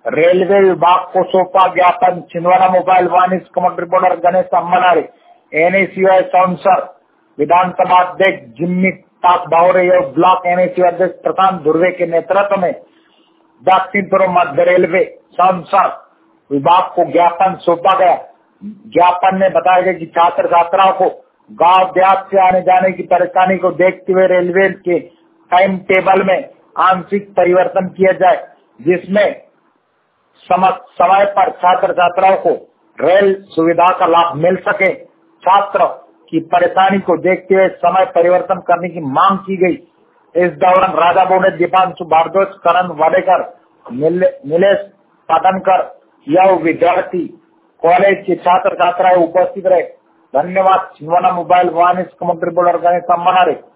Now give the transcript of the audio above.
Railway विभाग को सौंपा ज्ञापन। छिंदवाड़ा मोबाइल वाणिज्य committee reporter Ganesh Ambanare, NSUI सांसद विधानसभा अध्यक्ष जिम्मी ताक बावरे और ब्लॉक एनएसयू अध्यक्ष प्रशांत धुर्वे के नेतृत्व में दक्षिण पूर्व मध्य रेलवे सांसद विभाग को ज्ञापन सौंपा गया। ज्ञापन में बताया गया कि छात्र छात्राओं को गांव देहात से आने जाने की परेशानी को देखते हुए रेलवे के टाइम टेबल में आंशिक परिवर्तन किया जाए, जिसमें समय पर छात्र छात्राओं को रेल सुविधा का लाभ मिल सके। छात्रों की परेशानी को देखते हुए समय परिवर्तन करने की मांग की गई। इस दौरान राजा बोने, दीपांशु भारद्वाज, करण वाडेकर, नीलेश पाटनकर यह विद्यार्थी कॉलेज के छात्र छात्राएं उपस्थित रहे। धन्यवाद। छिंदवाड़ा मोबाइल वाणिज्य कमेटी रिपोर्टर गणेश अम्बनारे।